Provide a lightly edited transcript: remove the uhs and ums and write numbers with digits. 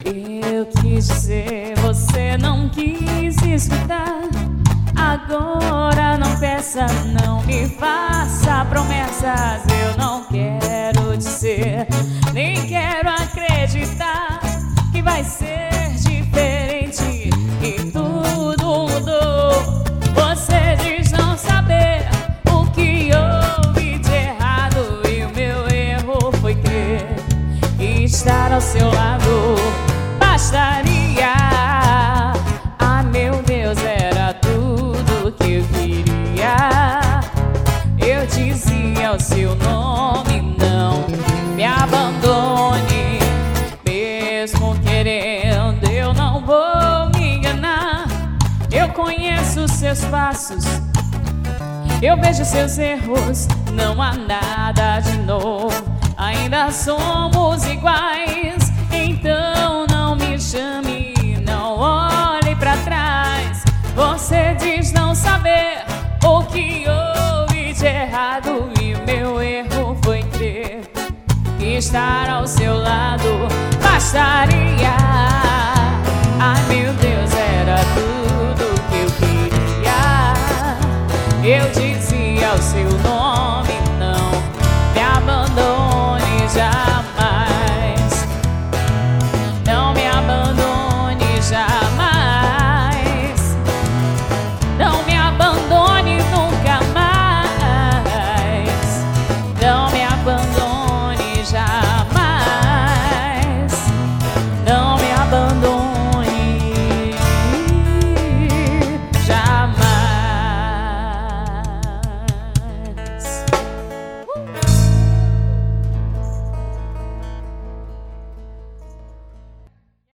Eu quis dizer, você não quis escutar. Agora não peça, não me faça promessas. Eu não quero dizer, nem quero acreditar que vai ser diferente e tudo mudou. Você diz não saber o que houve de errado, e o meu erro foi crer e estar ao seu lado. Bastaria, ah meu Deus, era tudo que eu queria. Eu dizia o seu nome, não me abandone. Mesmo querendo, eu não vou me enganar. Eu conheço os seus passos, eu vejo seus erros. Não há nada de novo, ainda somos iguais. Então não me chame, não olhe pra trás. Você diz não saber o que houve de errado, e o meu erro foi crer e estar ao seu lado. Bastaria